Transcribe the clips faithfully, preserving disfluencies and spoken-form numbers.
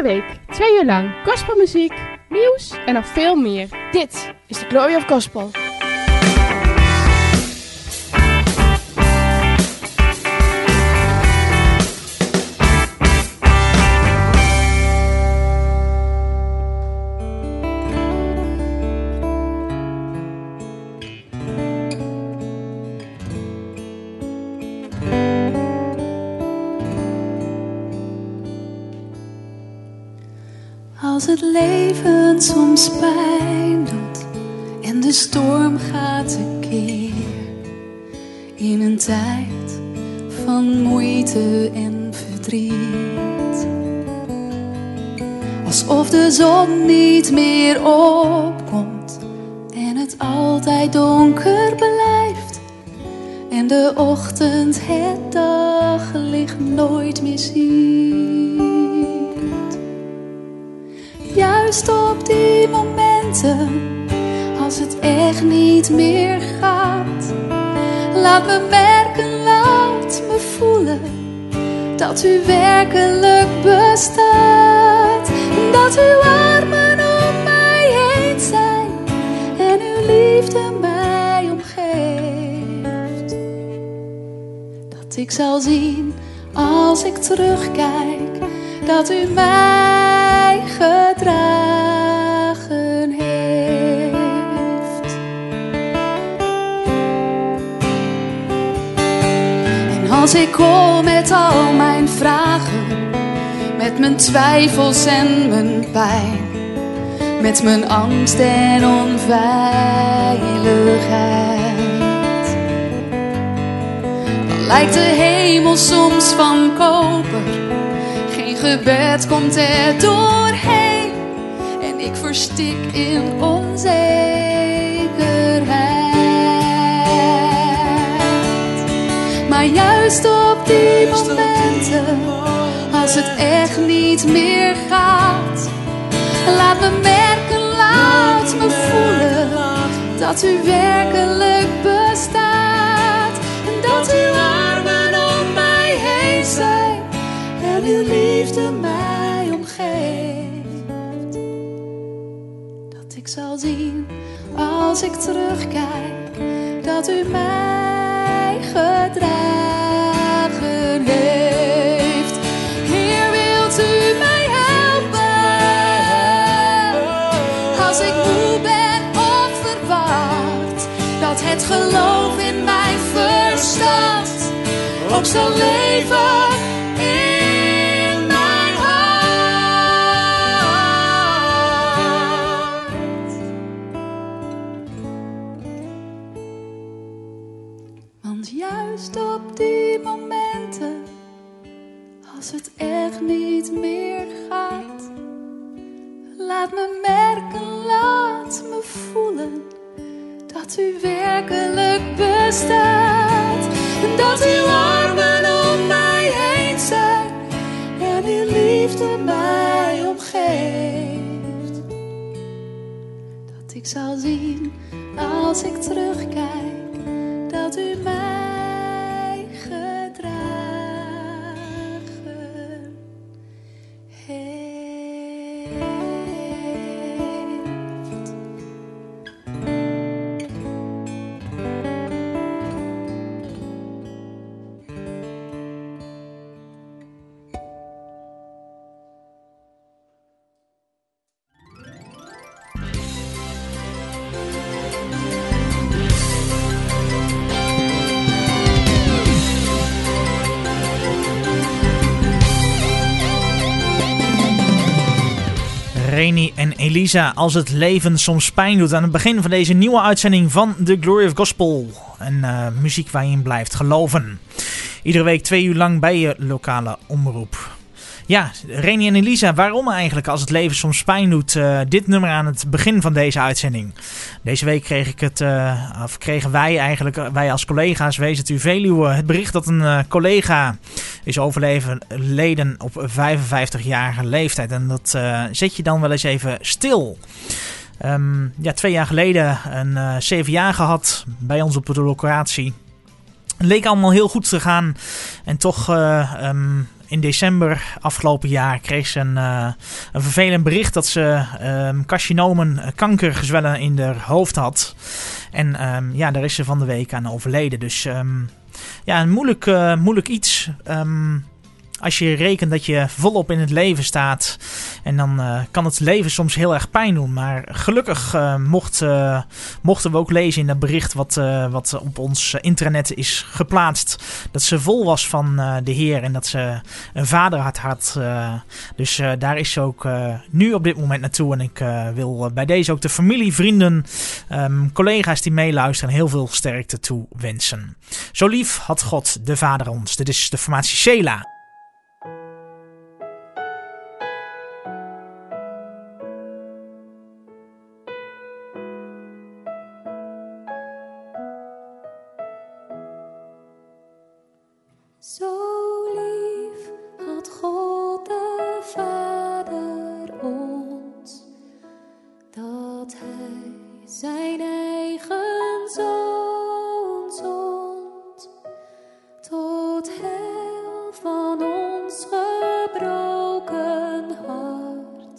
Iedere week, twee uur lang, gospelmuziek, nieuws en nog veel meer. Dit is de Glory of Gospel. Als het leven soms pijn doet en de storm gaat tekeer, in een tijd van moeite en verdriet, alsof de zon niet meer opkomt en het altijd donker blijft en de ochtend het daglicht nooit meer ziet. Juist op die momenten, als het echt niet meer gaat, laat me merken, laat me voelen dat u werkelijk bestaat. Dat uw armen om mij heen zijn en uw liefde mij omgeeft. Dat ik zal zien als ik terugkijk, dat u mij gedragen heeft. En als ik kom met al mijn vragen, met mijn twijfels en mijn pijn, met mijn angst en onveiligheid, dan lijkt de hemel soms van koper. Gebed komt er doorheen en ik verstik in onzekerheid. Maar juist op die momenten, als het echt niet meer gaat, laat me merken, laat me voelen dat u werkelijk bestaat. En dat uw armen om mij heen zijn en uw liefde mij omgeeft. Dat ik zal zien als ik terugkijk, dat u mij gedragen heeft. Heer, wilt u mij helpen als ik moe ben of verward, dat het geloof in mijn verstand ook zal leven. Juist op die momenten, als het echt niet meer gaat, laat me merken, laat me voelen dat u werkelijk bestaat. En dat uw armen om mij heen zijn en uw liefde mij omgeeft. Dat ik zal zien als ik terugkijk, dat u mij gedragen heeft. Reni en Elisa, als het leven soms pijn doet. Aan het begin van deze nieuwe uitzending van The Glory of Gospel. En uh, muziek waar je in blijft geloven. Iedere week twee uur lang bij je lokale omroep. Ja, Reni en Elisa, waarom eigenlijk als het leven soms pijn doet? Uh, dit nummer aan het begin van deze uitzending. Deze week kreeg ik het, uh, of kregen wij eigenlijk, wij als collega's, wees het u Veluwe, het bericht dat een uh, collega is overleden op vijfenvijftigjarige leeftijd. En dat uh, zet je dan wel eens even stil. Um, ja, twee jaar geleden een uh, C V A gehad bij ons op de locatie. Het leek allemaal heel goed te gaan. En toch uh, um, in december afgelopen jaar kreeg ze een, uh, een vervelend bericht dat ze um, carcinomen, uh, kankergezwellen in haar hoofd had. En um, ja, daar is ze van de week aan overleden. Dus um, ja, een moeilijk, uh, moeilijk iets. Um, Als je rekent dat je volop in het leven staat. En dan uh, kan het leven soms heel erg pijn doen. Maar gelukkig uh, mocht, uh, mochten we ook lezen in dat bericht wat, uh, wat op ons internet is geplaatst. Dat ze vol was van uh, de Heer en dat ze een vaderhart had. Uh, dus uh, daar is ze ook uh, nu op dit moment naartoe. En ik uh, wil uh, bij deze ook de familie, vrienden, um, collega's die meeluisteren heel veel sterkte toe wensen. Zo lief had God de Vader ons. Dit is de formatie Sela. Zo lief had God de Vader ons, dat Hij zijn eigen Zoon zond, tot heil van ons gebroken hart,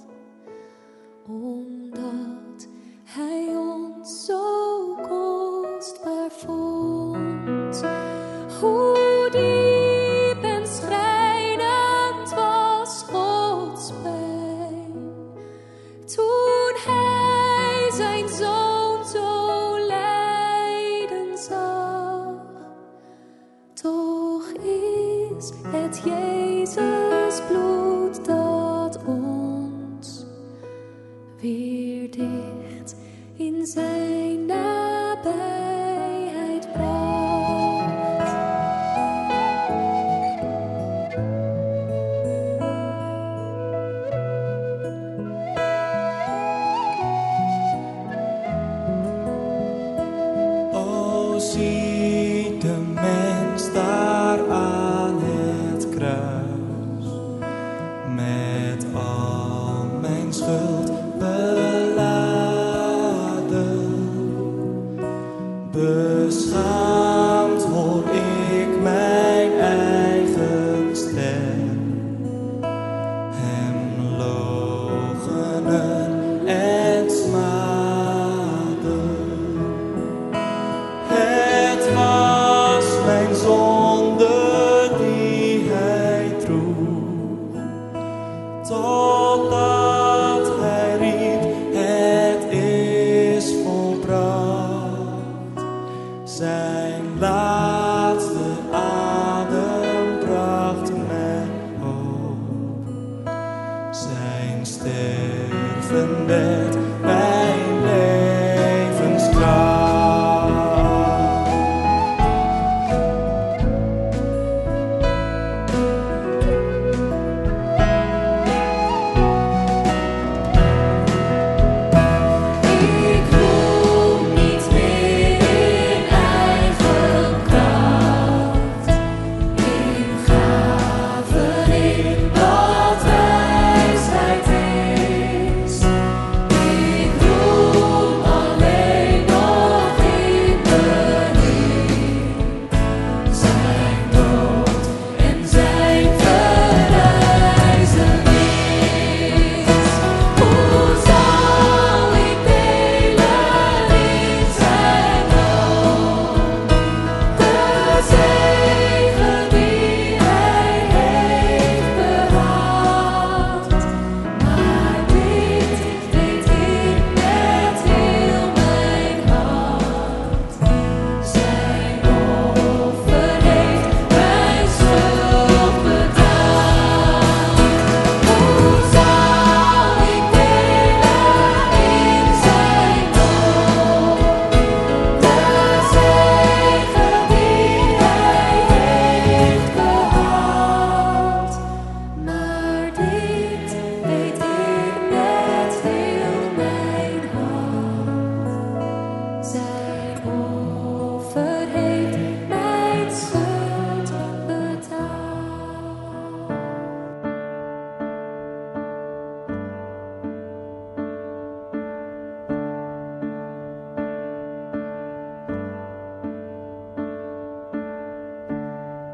omdat Hij ons zo kostbaar vond. Hoe diep en schrijnend was Gods pijn, toen Hij zijn Zoon zo lijden zag. Toch is het Jezus bloed dat ons weer dicht in zijn nabijheid bracht. Ziet de mens daar aan het kruis,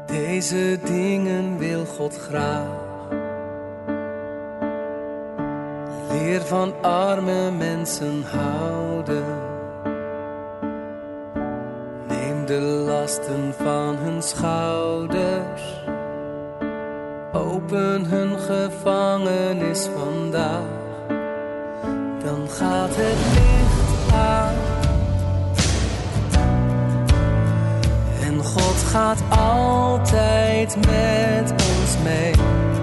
Deze dingen wil God graag. Leer van arme mensen houden. Neem de lasten van hun schouders. Open hun gevangenis vandaag. Dan gaat het licht aan. En God gaat altijd met ons mee.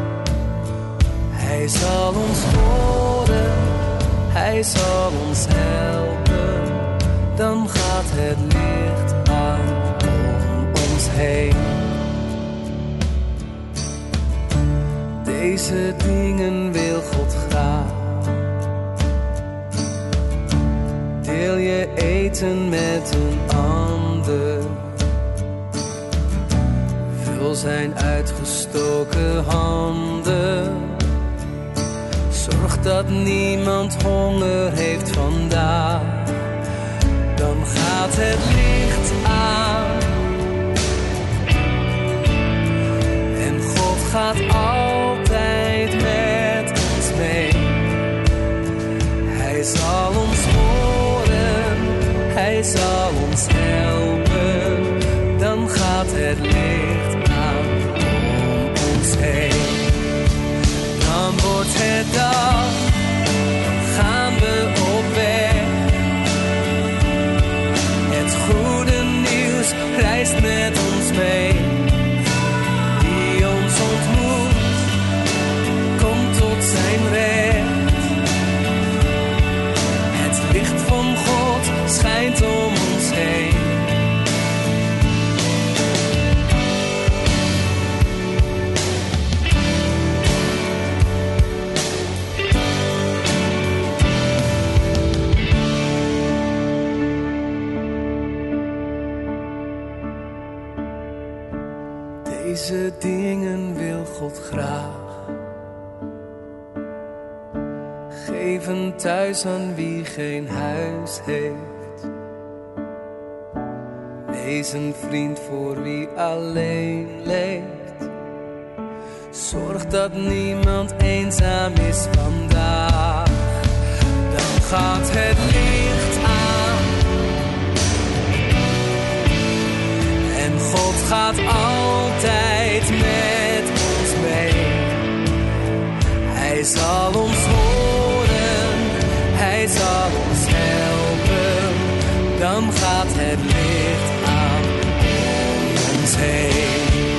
Hij zal ons horen, hij zal ons helpen. Dan gaat het licht aan om ons heen. Deze dingen wil God graag. Deel je eten met een ander. Vul zijn uitgestoken handen. Zorg dat niemand honger heeft vandaag. Dan gaat het licht aan. En God gaat altijd met ons mee. Hij zal ons horen, hij zal ons helpen. Dan gaat het licht aan om ons heen. Dan wordt het dag, dan gaan we op weg. Het goede nieuws reist met ons mee. Die ons ontmoet, komt tot zijn recht. Het licht van God schijnt om ons heen. Deze dingen wil God graag. Geven thuis aan wie geen huis heeft. Wees een vriend voor wie alleen leeft. Zorg dat niemand eenzaam is vandaag. Dan gaat het licht aan. En God gaat altijd met ons mee. Hij zal ons horen, hij zal ons helpen. Dan gaat het licht aan om ons heen.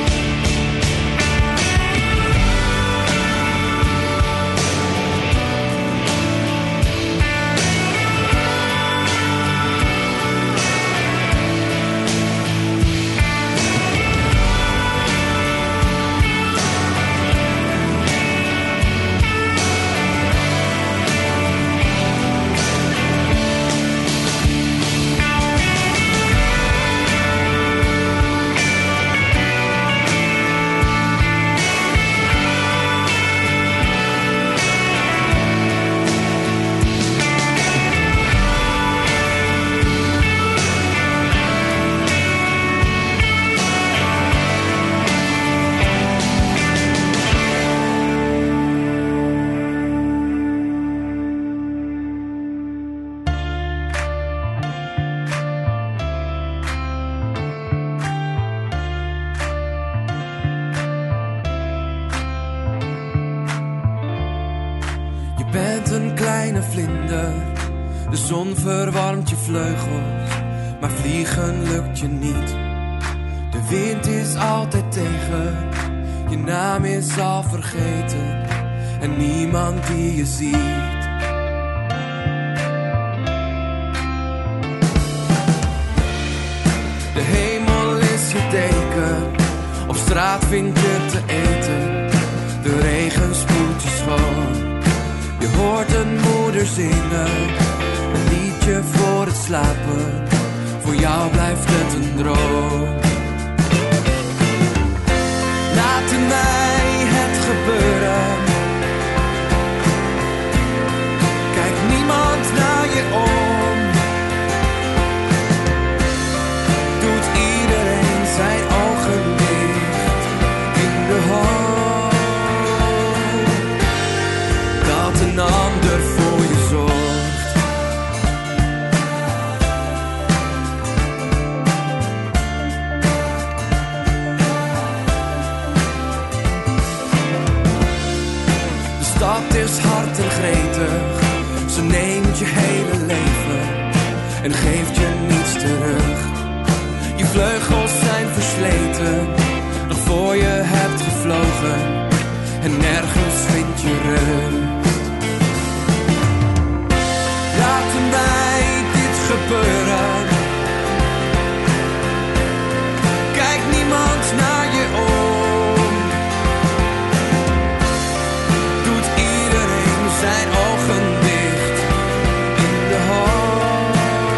De zon verwarmt je vleugels, maar vliegen lukt je niet. De wind is altijd tegen, je naam is al vergeten en niemand die je ziet. De hemel is je deken, op straat vind je te eten. De regen spoelt je schoon. Je hoort een moeder zingen, een liedje voor het slapen. Voor jou blijft het een droom. Laat in mij het gebeuren. Kijk niemand naar je om. Doet iedereen zijn ogen dicht. vergeten, nog voor je hebt gevlogen en nergens vind je rust. Laten wij dit gebeuren. Kijk niemand naar je om. Doet iedereen zijn ogen dicht in de hoop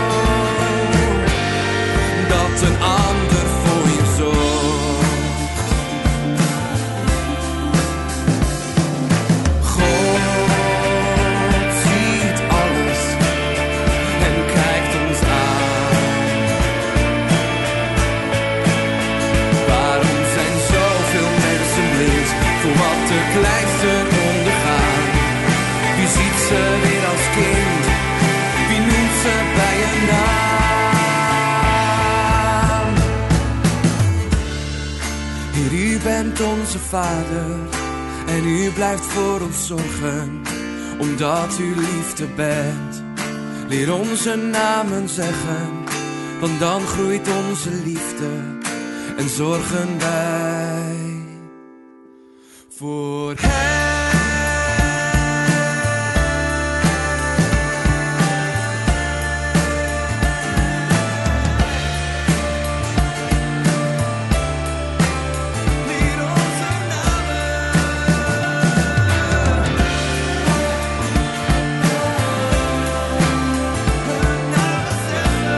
dat een ander voor je zorgt. God ziet alles en kijkt ons aan. Waarom zijn zoveel mensen blind voor wat de kleinsten ondergaan? Wie ziet ze weer als kind? Wie noemt ze bij een naam? Heer, u bent onze Vader en u blijft voor ons zorgen, omdat u liefde bent. Leer onze namen zeggen, want dan groeit onze liefde en zorgen wij voor hem. Leer onze namen, hun namen zeggen.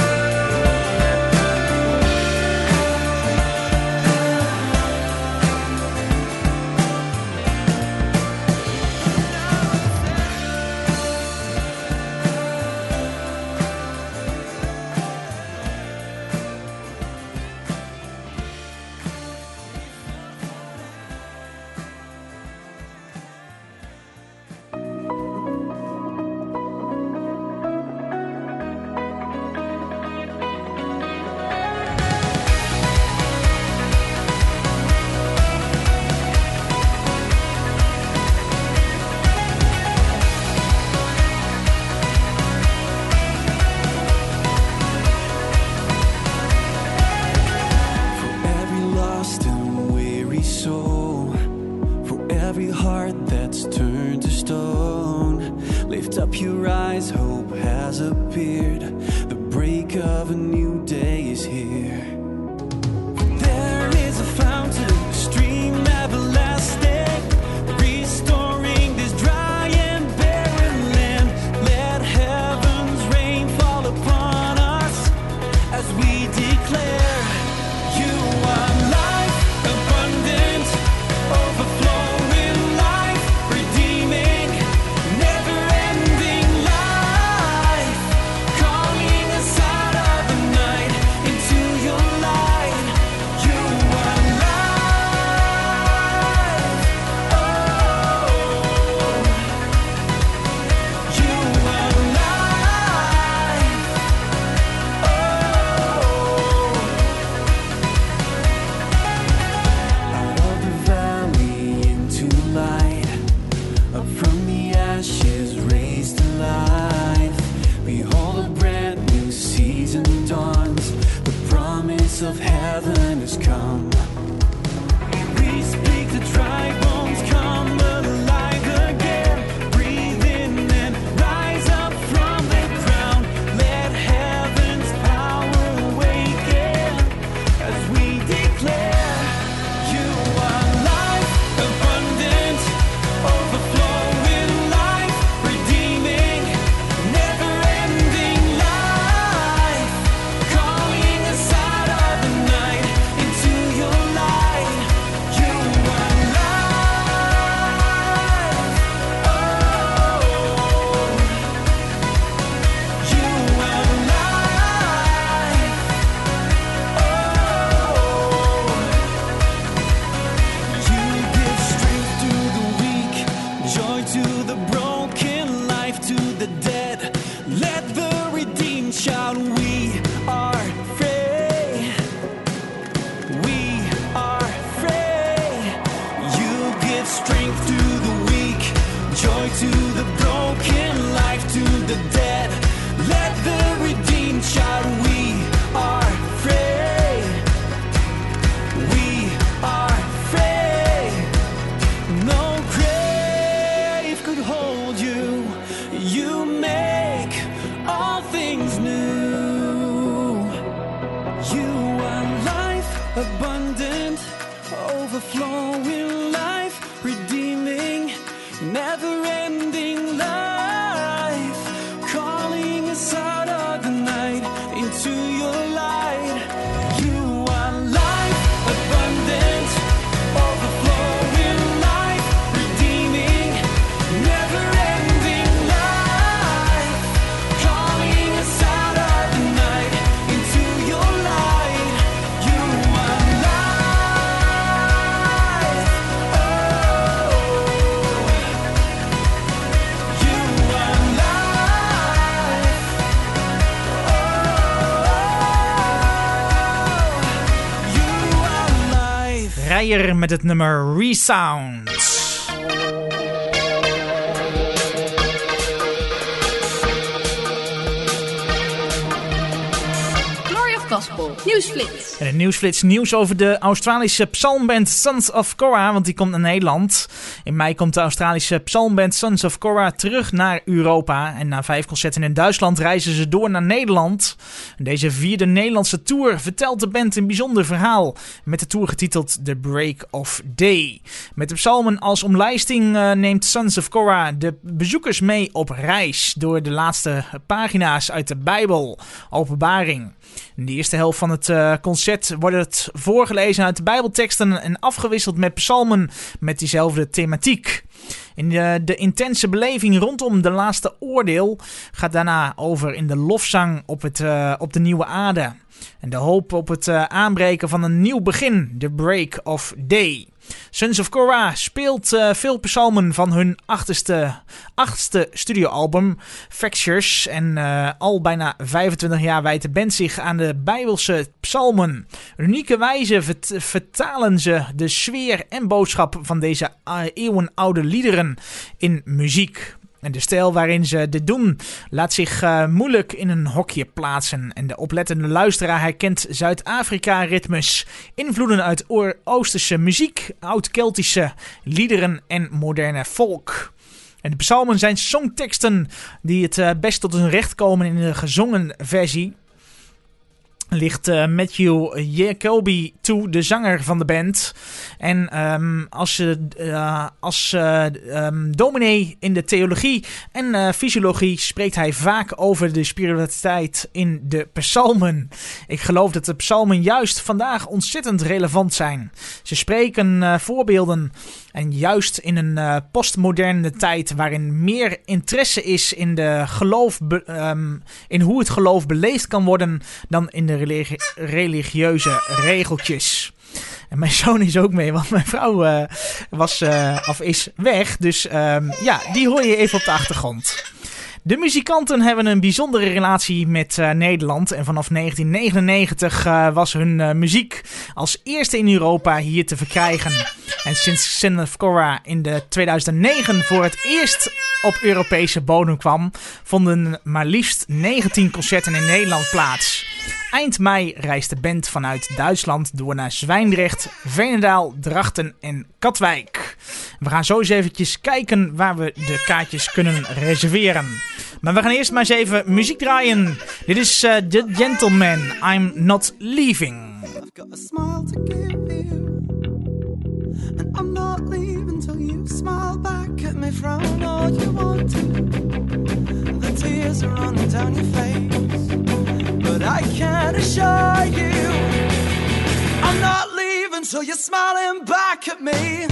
Lift up your eyes, hope has appeared. The break of a new day is here. There is a fountain, a stream everlasting, restoring this dry and barren land. Let heaven's rain fall upon us as we declare, you are life abundant, overflowing life, redeeming, never-ending life, calling us out of the night into your light. You are life, oh, you are life, oh. Out of the valley into light, up from the ashes raised to life. Behold, a brand new season dawns. The promise of heaven has come. We speak, the dry bones come alive again. Breathe in and rise up from the ground. Let heaven's power awaken as we declare, you are life abundant, overflowing life, redeeming, never-ending life, calling us out of the night into your abundant, overflowing life, redeeming, never-ending life, calling us out of the night into your light. You are life, abundant, overflowing life, redeeming, never-ending life, calling us out of the night into your light. You are life, oh, you are life, oh, you are life. Rijer met het nummer Resound. Glory of Gospel, nieuwsflits. En een nieuwsflits nieuws over de Australische psalmband Sons of Korah, want die komt naar Nederland. In mei komt de Australische psalmband Sons of Korah terug naar Europa. En na vijf concerten in Duitsland reizen ze door naar Nederland. En deze vierde Nederlandse tour vertelt de band een bijzonder verhaal. Met de tour getiteld The Break of Day. Met de psalmen als omlijsting uh, neemt Sons of Korah de bezoekers mee op reis door de laatste pagina's uit de Bijbel, Openbaring. In de eerste helft van het uh, concert wordt het voorgelezen uit de Bijbelteksten en afgewisseld met psalmen met diezelfde thematiek. In de, de intense beleving rondom de laatste oordeel gaat daarna over in de lofzang op, het, uh, op de nieuwe aarde. En de hoop op het uh, aanbreken van een nieuw begin, The Break of Day. Sons of Korah speelt uh, veel psalmen van hun achtste, achtste studioalbum, Fractures. En uh, al bijna vijfentwintig jaar wijdt de band zich aan de Bijbelse psalmen. Op unieke wijze vert- vertalen ze de sfeer en boodschap van deze uh, eeuwenoude liederen in muziek. En de stijl waarin ze dit doen laat zich uh, moeilijk in een hokje plaatsen. En de oplettende luisteraar herkent Zuid-Afrika-ritmes, invloeden uit Oosterse muziek, oud-Keltische liederen en moderne folk. En de psalmen zijn songteksten die het uh, best tot hun recht komen in de gezongen versie. Ligt uh, Matthew Jacoby toe, de zanger van de band. En um, als, uh, als uh, um, dominee in de theologie en uh, fysiologie spreekt hij vaak over de spiritualiteit in de psalmen. Ik geloof dat de psalmen juist vandaag ontzettend relevant zijn. Ze spreken uh, voorbeelden en juist in een uh, postmoderne tijd waarin meer interesse is in, de geloof be- um, in hoe het geloof beleefd kan worden dan in de religi- religieuze regeltjes. En mijn zoon is ook mee, want mijn vrouw uh, was, uh, of is weg. Dus um, ja, die hoor je even op de achtergrond. De muzikanten hebben een bijzondere relatie met uh, Nederland. En vanaf negentien negenennegentig uh, was hun uh, muziek als eerste in Europa hier te verkrijgen. En sinds Sons of Korah in de tweeduizend negen voor het eerst op Europese bodem kwam, vonden maar liefst negentien concerten in Nederland plaats. Eind mei reist de band vanuit Duitsland door naar Zwijndrecht, Veenendaal, Drachten en Katwijk. We gaan zo eens eventjes kijken waar we de kaartjes kunnen reserveren. Maar we gaan eerst maar eens even muziek draaien. Dit is uh, The Gentleman, I'm Not Leaving. I've got a smile to give you, and I'm not leaving till you smile back at me, frown all you want to. The tears are running down your face, but I can assure you I'm not leaving till you're smiling back at me.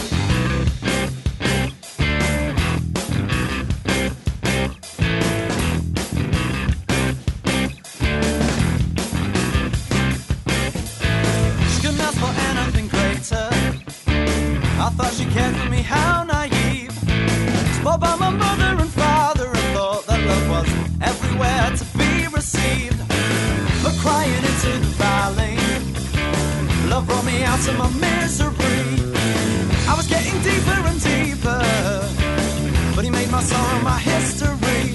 She couldn't ask for anything greater. I thought she cared for me, how naive. Spoke by my mother and father and thought that love was everywhere to be received. But crying into the valley, love brought me out of my misery. I was getting deeper and deeper, but he made my sorrow my history.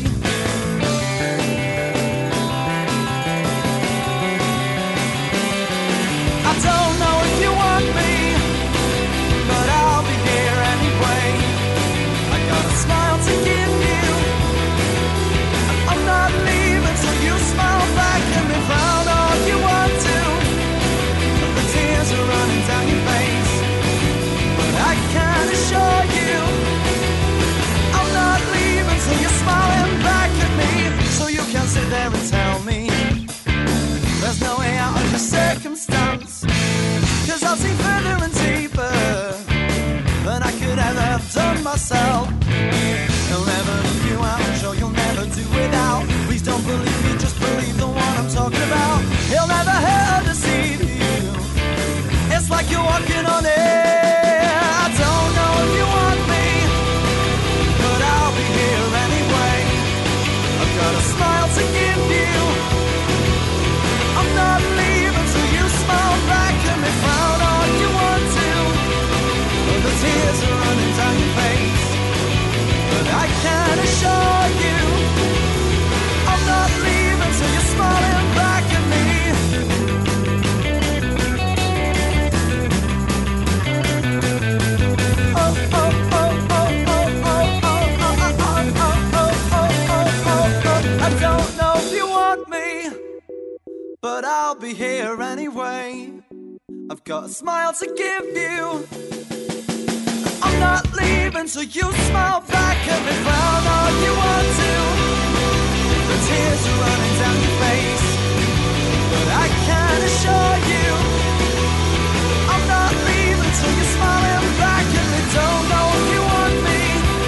I don't know if you want me, but I'll be here anyway. I got a smile to give you, and I'm not leaving till you smile back at me. Found all you want to, but the tears are running never held to deceive you. It's like you're walking on air. I don't know if you want me, but I'll be here anyway. I've got a smile to give you. I'm not leaving till you smile back at me. Frown all you want to, oh, the tears are running down your face. But I can assure you, I'm not leaving till you're smiling back at me. I don't know if you want me, but I'll be here anyway. I've got a smile to give you. I'm not leaving till you smile back at me. Frown all you want to, the tears are running down your face. But I can assure you, I'm not leaving till you're smiling back at me. Don't know if you want me,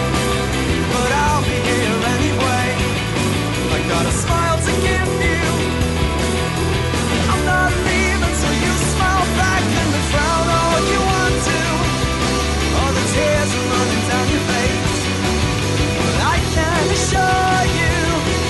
but I'll be here anyway. I got a smile to give you. I'm not leaving till you smile back at me. Frown all you want to, all the tears are running down your face. But I can assure you,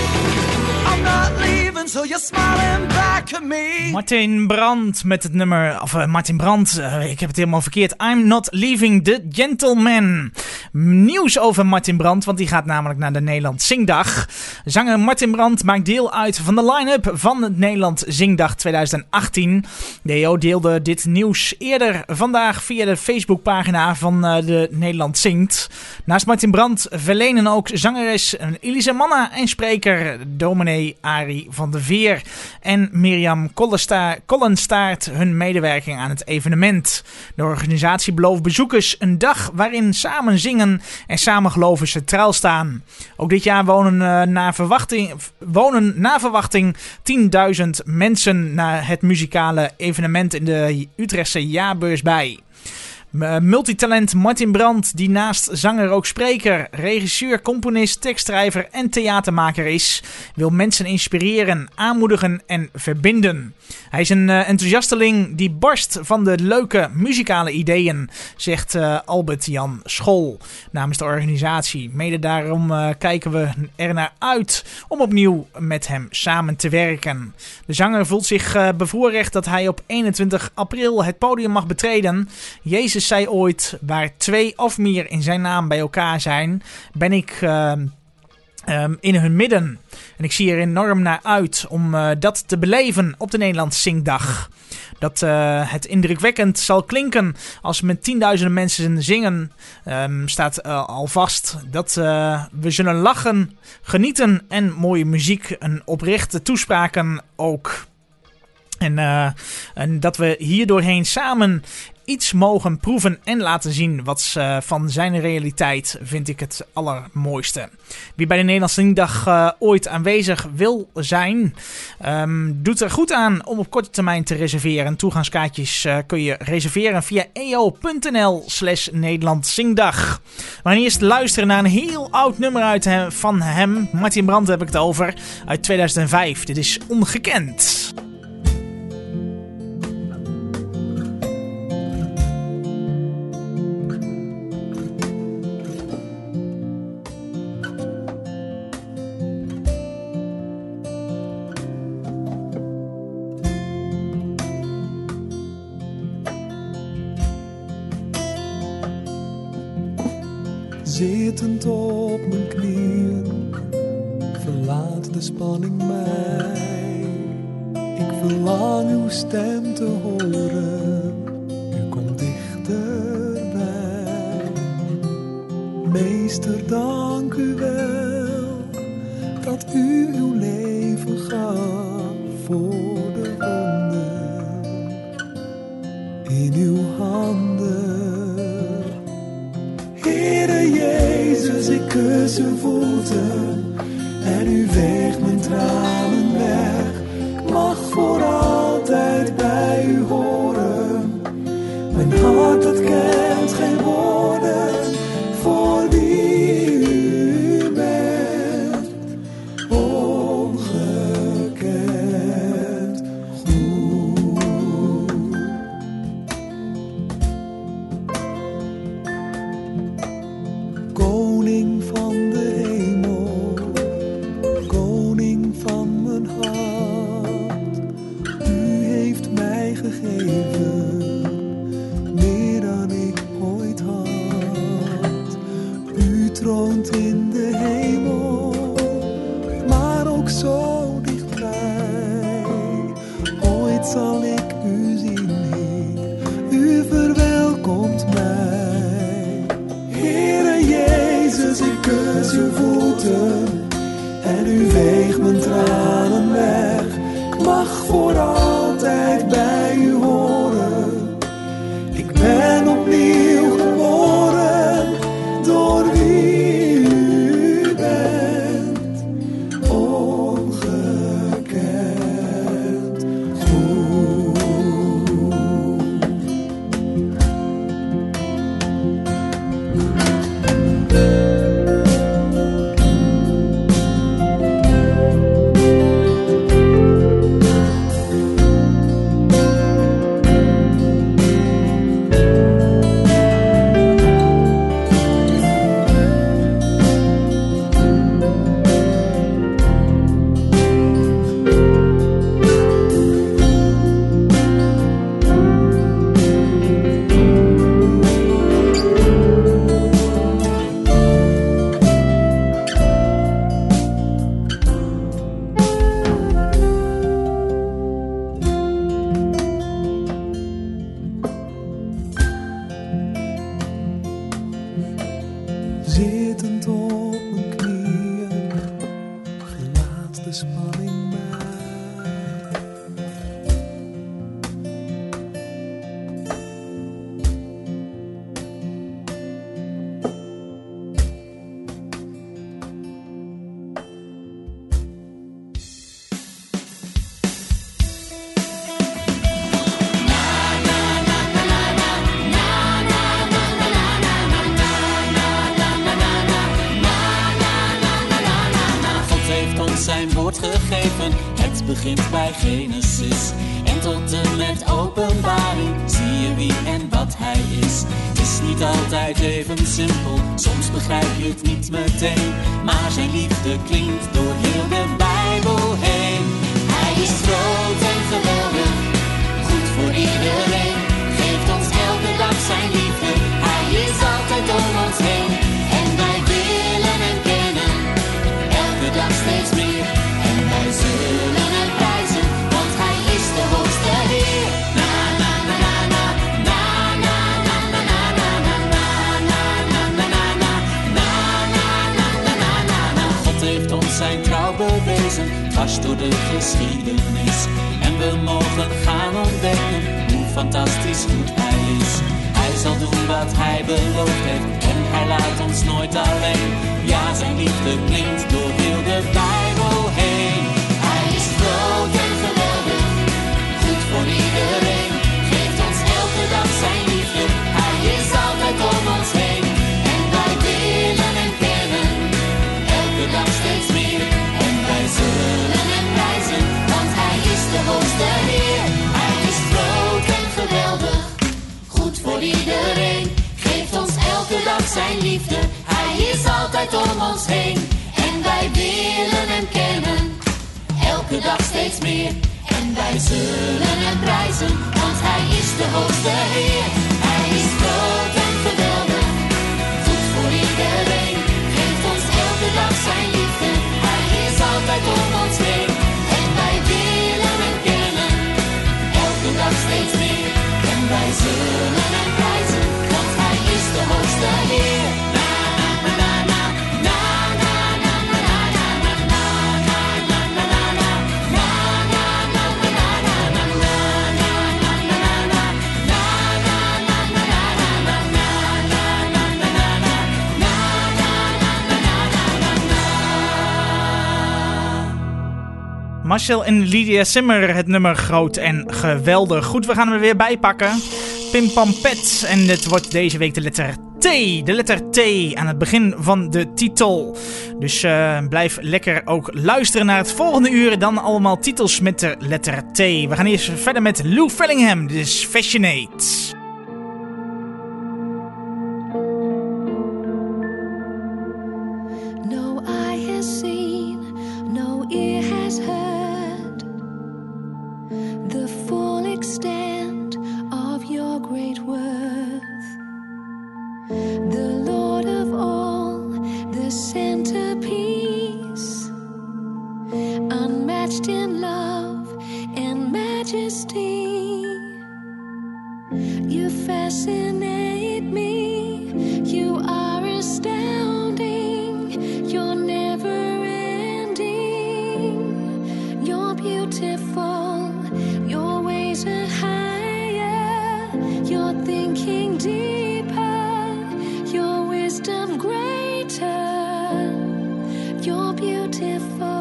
I'm not leaving till you're smiling back at me. Martin Brandt met het nummer, of uh, Martin Brandt, uh, ik heb het helemaal verkeerd. I'm Not Leaving the Gentleman. Nieuws over Martin Brandt, want die gaat namelijk naar de Nederland Zingdag. Zanger Martin Brandt maakt deel uit van de line-up van het Nederland Zingdag twintig achttien. De E O deelde dit nieuws eerder vandaag via de Facebookpagina van uh, de Nederland Zingt. Naast Martin Brandt verlenen ook zangeres Elisa Manna en spreker dominee Arie van der Veer en Mirjam Kollenstaart hun medewerking aan het evenement. De organisatie belooft bezoekers een dag waarin samen zingen en samen geloven centraal staan. Ook dit jaar wonen, uh, na, verwachting, wonen na verwachting tienduizend mensen naar het muzikale evenement in de Utrechtse jaarbeurs bij. Multitalent Martin Brandt, die naast zanger ook spreker, regisseur, componist, tekstschrijver en theatermaker is, wil mensen inspireren, aanmoedigen en verbinden. Hij is een uh, enthousiasteling die barst van de leuke muzikale ideeën, zegt uh, Albert Jan Scholl namens de organisatie. Mede daarom uh, kijken we er naar uit om opnieuw met hem samen te werken. De zanger voelt zich uh, bevoorrecht dat hij op eenentwintig april het podium mag betreden. Jezus zei ooit, waar twee of meer in zijn naam bij elkaar zijn, ben ik uh, um, in hun midden. En ik zie er enorm naar uit om uh, dat te beleven op de Nederlandse Zingdag. Dat uh, het indrukwekkend zal klinken als met tienduizenden mensen zingen, um, staat uh, al vast. Dat uh, we zullen lachen, genieten en mooie muziek en oprechte toespraken ook. En, uh, en dat we hier doorheen samen iets mogen proeven en laten zien wat uh, van zijn realiteit, vind ik het allermooiste. Wie bij de Nederlandse Zingdag uh, ooit aanwezig wil zijn, um, doet er goed aan om op korte termijn te reserveren. Toegangskaartjes uh, kun je reserveren via eo.nl slash Nederland Zingdag. We gaan eerst luisteren naar een heel oud nummer uit hem, van hem. Martin Brandt heb ik het over, uit tweeduizend vijf. Dit is Ongekend. Zittend op mijn knieën, verlaat de spanning mij. Ik verlang uw stem te horen, u komt dichterbij. Meester, dank u wel, dat u uw leven gaf voor de wonden in uw handen. Heere Jezus, ik kus uw voeten en u veegt mijn tranen weg. Ik mag voor altijd bij u horen. Mijn hart dat kent geen woorden voor wie u bent. Ongekend goed. zittend op mijn knieën, verlaat de spanning mij. Zijn woord gegeven, het begint bij Genesis en tot en met openbaring zie je wie en wat hij is. Het is niet altijd even simpel, soms begrijp je het niet meteen, maar zijn liefde klinkt door heel de Bijbel heen. Hij is groot en geweldig, goed voor iedereen, geeft ons elke dag zijn liefde, hij is altijd om ons heen. En wij willen hem kennen, elke dag steeds meer. Wij zullen hem prijzen, want hij is de hoogste Heer. Na na na na na na na na na na na na na na na na na na na. God heeft ons zijn trouw bewezen, dwars door de geschiedenis. En we mogen gaan ontdekken hoe fantastisch goed hij is. Hij zal doen wat hij beloofd heeft en hij laat ons nooit alleen. Ja, zijn liefde klinkt door heel de Bijbel heen. Hij is groot en geweldig, goed voor iedereen, geeft ons elke dag zijn liefde, hij is altijd om ons heen. En wij willen hem kennen, elke dag steeds meer. En wij zullen hem prijzen, want hij is de hoogste Heer. Hij is groot en geweldig, goed voor iedereen, geeft ons elke dag zijn liefde, hij is altijd om ons heen. En wij willen hem kennen, elke dag steeds meer. En wij zullen hem prijzen, want hij is de hoogste Heer. Hij is groot en geweldig, goed voor iedereen, geeft ons elke dag zijn liefde, hij is altijd om ons heen. En wij willen hem kennen, elke dag steeds meer. En wij zullen hem prijzen, want hij is de hoogste Heer. Marcel en Lydia Simmer, het nummer Groot en Geweldig. Goed, we gaan hem er weer bij pakken. Pim Pam Pet. En het wordt deze week de letter T. De letter T aan het begin van de titel. Dus uh, blijf lekker ook luisteren naar het volgende uur. Dan allemaal titels met de letter T. We gaan eerst verder met Lou Fellingham. Dit is Fascinate. No eye has seen, no ear has heard the full extent of your great worth. The Lord of all, the centerpiece, unmatched in love and majesty. You fascinate me, you are astounding, you're never ending, you're beautiful, your ways are higher, you're thinking deeper, your wisdom greater, you're beautiful.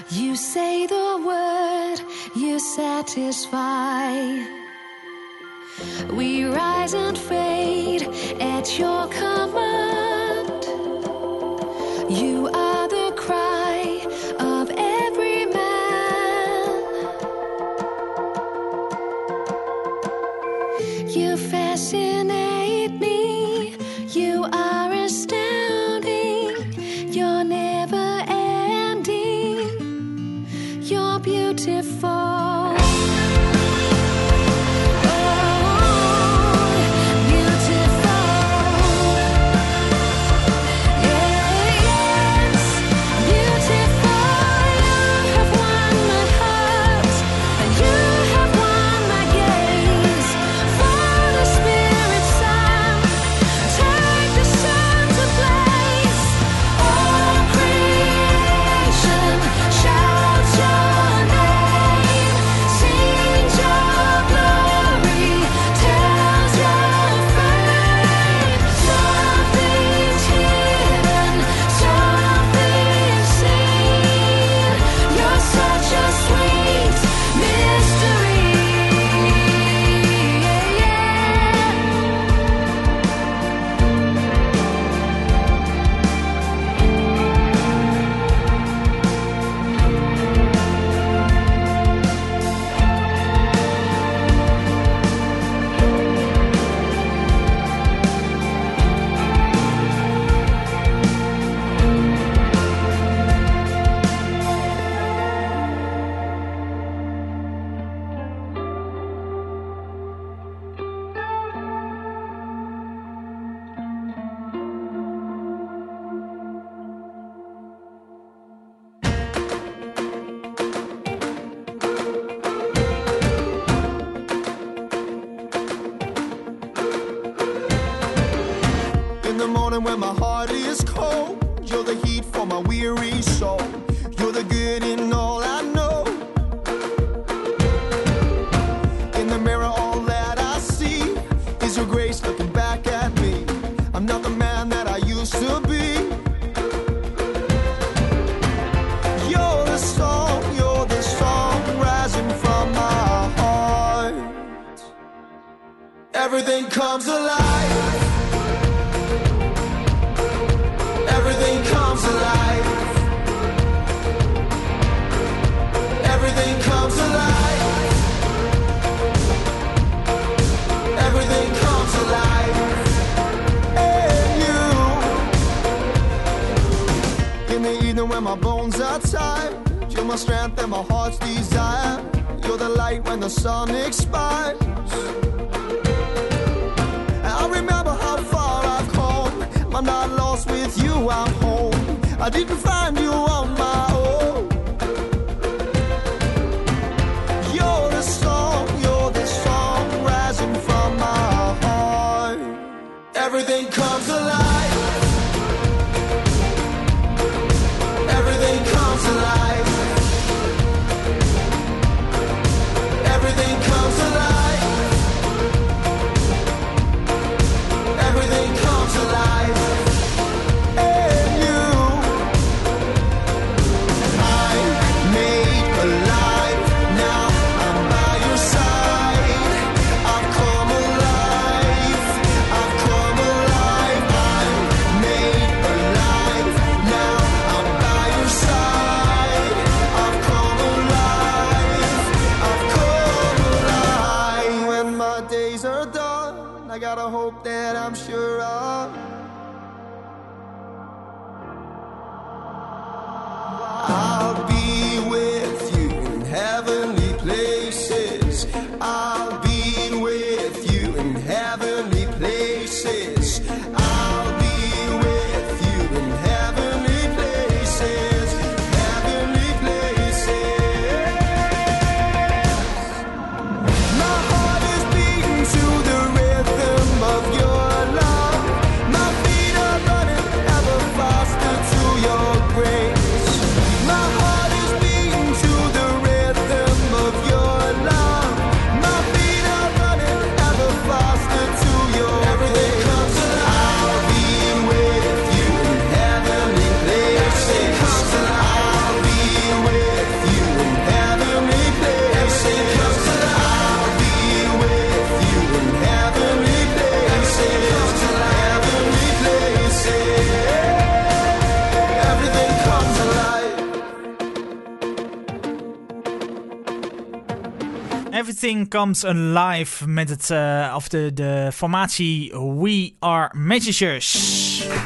You say the word, you satisfy. We rise and fade at your command. You are the cry of every man. You fascinate me, you are astounding. You're never ending, you're beautiful. When my heart is cold, you're the heat for my weary soul. You're the good in all I know. In the mirror, all that I see is your grace looking back at me. I'm not the man that I used to be. You're the song, you're the song rising from my heart. Everything comes alive. Everything comes alive. Everything comes alive. Everything comes alive. And you. In the evening when my bones are tired, you're my strength and my heart's desire. You're the light when the sun expires. I remember how far I've come. I'm not lost with you, I'm home. I didn't find you on my own. You're the song, you're the song rising from my heart. Everything comes alive. Everything comes alive. Everything comes alive. Everything comes alive. I gotta hope that I'm sure of. I'll be with you in heavenly places. I'll be with you in heavenly places. I'll be with you in heavenly places. Heavenly places. My heart is beating to the rhythm of your love. Everything Comes Alive met het, uh, of de, de formatie We Are Magicians.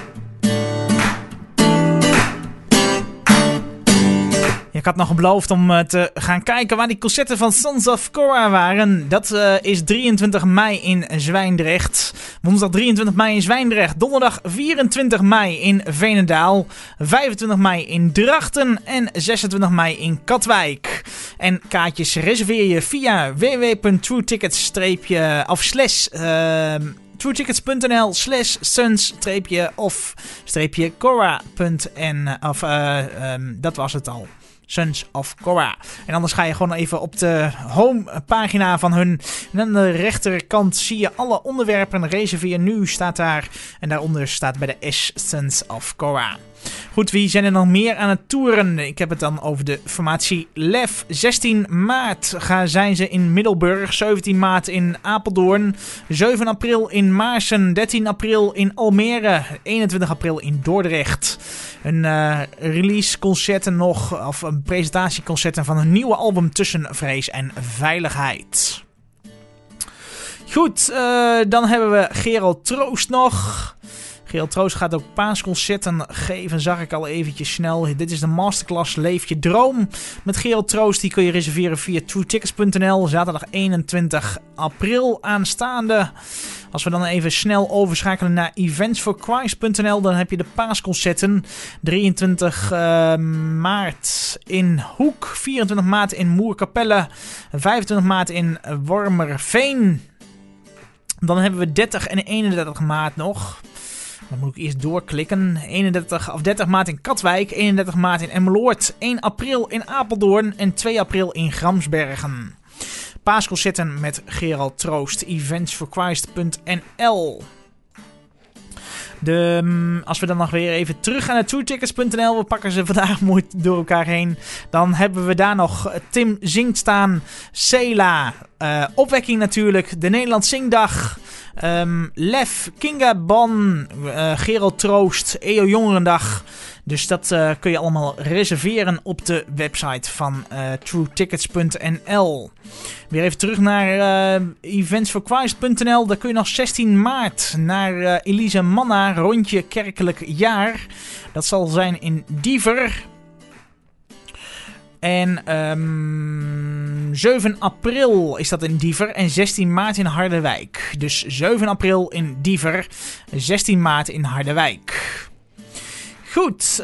Ik had nog beloofd om uh, te gaan kijken waar die concerten van Sons of Korah waren. Dat uh, is drieëntwintig mei in Zwijndrecht. Woensdag drieëntwintig mei in Zwijndrecht. Donderdag vierentwintig mei in Veenendaal. vijfentwintig mei in Drachten. En zesentwintig mei in Katwijk. En kaartjes reserveer je via w w w punt true tickets of slash... Uh, truetickets.nl slash suns of streepje Korah.n of uh, um, dat was het al. Sons of Korah. En anders ga je gewoon even op de homepagina van hun. En aan de rechterkant zie je alle onderwerpen. Reserveer nu staat daar. En daaronder staat bij de S Sons of Korah. Goed, wie zijn er nog meer aan het toeren? Ik heb het dan over de formatie Lef. zestien maart gaan zijn ze in Middelburg. zeventien maart in Apeldoorn. zeven april in Maarsen. dertien april in Almere. eenentwintig april in Dordrecht. Een uh, releaseconcerten nog, of een presentatieconcerten van een nieuwe album Tussen Vrees en Veiligheid. Goed, uh, dan hebben we Gerald Troost nog. Gerald Troost gaat ook paasconcerten geven, zag ik al eventjes snel. Dit is de masterclass Leef je Droom met Gerald Troost. Die kun je reserveren via true tickets punt n l. Zaterdag eenentwintig april aanstaande. Als we dan even snel overschakelen naar events for christ punt n l, dan heb je de paasconcerten. drieëntwintig maart in Hoek, vierentwintig maart in Moerkapelle, vijfentwintig maart in Wormerveen. Dan hebben we dertig en eenendertig maart nog. Dan moet ik eerst doorklikken. eenendertig of dertig maart in Katwijk, eenendertig maart in Emmeloord, één april in Apeldoorn en twee april in Gramsbergen. Paasconcerten met Gerald Troost, events for christ punt n l. De, als we dan nog weer even terug gaan naar true tickets punt n l, we pakken ze vandaag mooi door elkaar heen. Dan hebben we daar nog Tim zingt staan, Sela, uh, Opwekking natuurlijk, de Nederlands Zingdag, um, Lef, Kinga Ban, uh, Gerald Troost, E O Jongerendag. Dus dat uh, kun je allemaal reserveren op de website van uh, true tickets punt n l. Weer even terug naar uh, events for christ punt n l. Daar kun je nog zestien maart naar uh, Elise Manna, rondje kerkelijk jaar. Dat zal zijn in Diever. En um, zeven april is dat in Diever en zestien maart in Harderwijk. Dus zeven april in Diever, zestien maart in Harderwijk. Goed,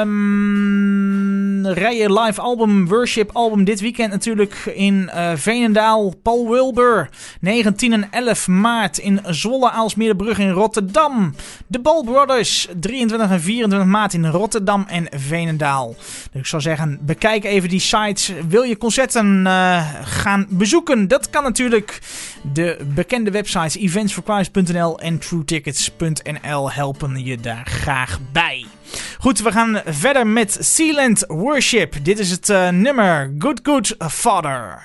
um, Rijen live album, worship album dit weekend natuurlijk in uh, Veenendaal. Paul Wilbur, negentien en elf maart in Zwolle, Aalsmeerbrug in Rotterdam. De Ball Brothers, drieëntwintig en vierentwintig maart in Rotterdam en Veenendaal. Dus ik zou zeggen, bekijk even die sites. Wil je concerten uh, gaan bezoeken? Dat kan natuurlijk. De bekende websites events for christ punt n l en true tickets punt n l helpen je daar graag bij. Goed, we gaan verder met Sealand Worship. Dit is het uh, nummer Good Good Father.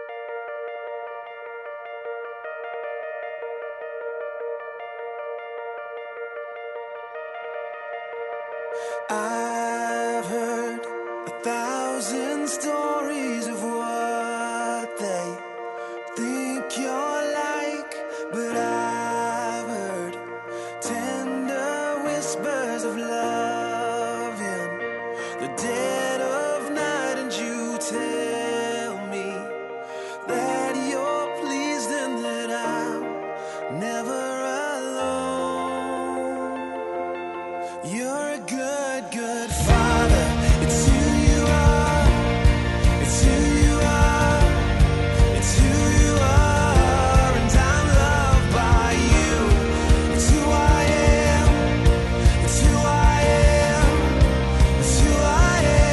I've heard a thousand stories of what they think you're like, but I've heard tender whispers of love in the dead of night, and you tell me that you're pleased and that I'm never alone. You're a good, good father. It's who you are. It's who you are. It's who you are. And I'm loved by you. It's who I am. It's who I am. It's who I am.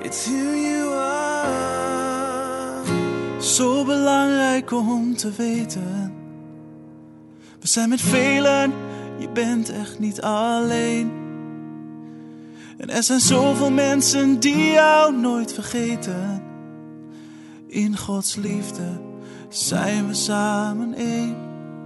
It's who you are. Zo belangrijk om te weten. We zijn met velen, je bent echt niet alleen. En er zijn zoveel mensen die jou nooit vergeten. In Gods liefde zijn we samen één.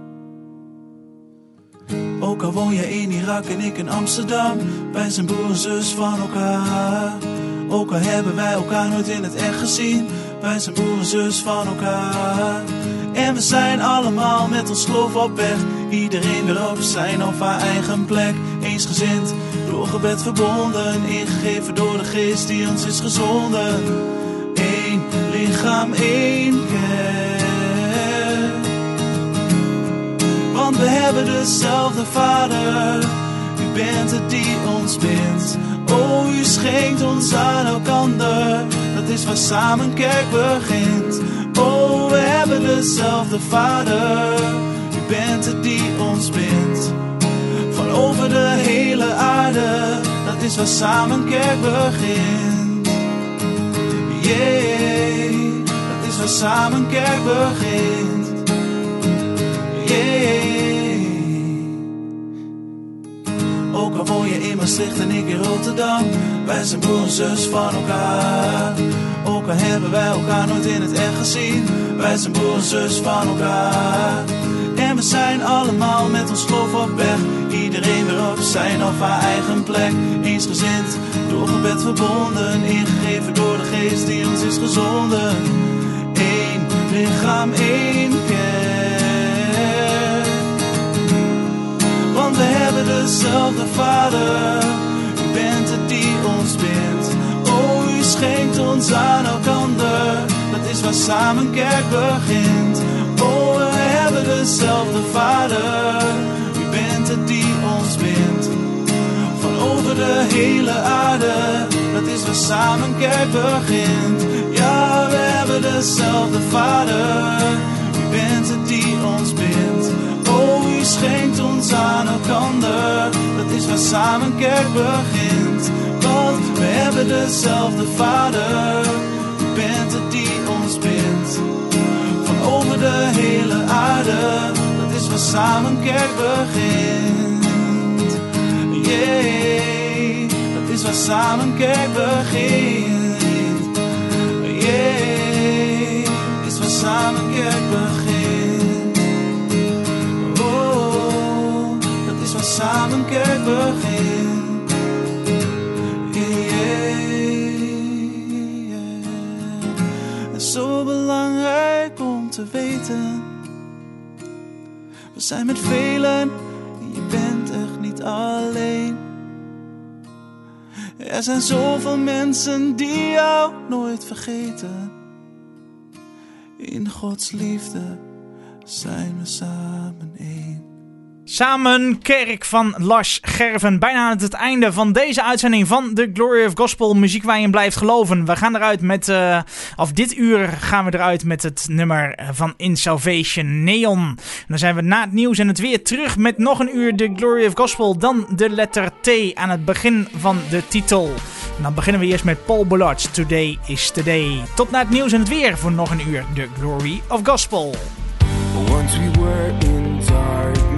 Ook al woon jij in Irak en ik in Amsterdam, wij zijn broer en zus van elkaar. Ook al hebben wij elkaar nooit in het echt gezien, wij zijn broer en zus van elkaar. En we zijn allemaal met ons geloof op weg, iedereen weer op zijn of haar eigen plek. Eensgezind, door gebed verbonden, ingegeven door de geest die ons is gezonden. Eén lichaam, één kerk. Want we hebben dezelfde Vader, u bent het die ons bindt. Oh, u schenkt ons aan elkander, dat is waar samen kerk begint. Oh, we hebben dezelfde Vader, u bent het die ons bindt. Van over de hele aarde, dat is waar samen kerk begint. Yeah, dat is waar samen kerk begint. Yeah. Ook al woon je in Maastricht en ik in Rotterdam, wij zijn broer en zus van elkaar. Ook al hebben wij elkaar nooit in het echt gezien, wij zijn broer en zus van elkaar. En we zijn allemaal met ons geloof op weg, iedereen weer op zijn of haar eigen plek. Eensgezind, door gebed verbonden, ingegeven door de geest die ons is gezonden. Eén lichaam, één kerk. Want we hebben dezelfde Vader, u bent het die ons bindt. Oh, u schenkt ons aan elkander, dat is waar samen kerk begint. Oh, we hebben dezelfde Vader, u bent het die ons bindt. Van over de hele aarde, dat is waar samen kerk begint. Ja, we hebben dezelfde Vader, u bent het die ons bindt. Oh, u schenkt ons aan elkander, dat is waar samen kerk begint. Want we hebben dezelfde Vader, u bent het die ons bindt. Van over de hele aarde, dat is waar samen kerk begint. Yeah, dat is waar samen kerk begint. Yeah, dat is waar samen kerk begint. Oh, dat is waar samen kerk begint. Zo belangrijk om te weten. We zijn met velen en je bent echt niet alleen. Er zijn zoveel mensen die jou nooit vergeten. In Gods liefde zijn we samen één. Samen kerk van Lars Gerven. Bijna aan het einde van deze uitzending van The Glory of Gospel. Muziek waar je in blijft geloven. We gaan eruit met, uh, of dit uur gaan we eruit met het nummer van In Salvation, Neon. En dan zijn we na het nieuws en het weer terug met nog een uur The Glory of Gospel. Dan de letter T aan het begin van de titel. En dan beginnen we eerst met Paul Bullards. Today is the day. Tot na het nieuws en het weer voor nog een uur The Glory of Gospel. Once we were in dark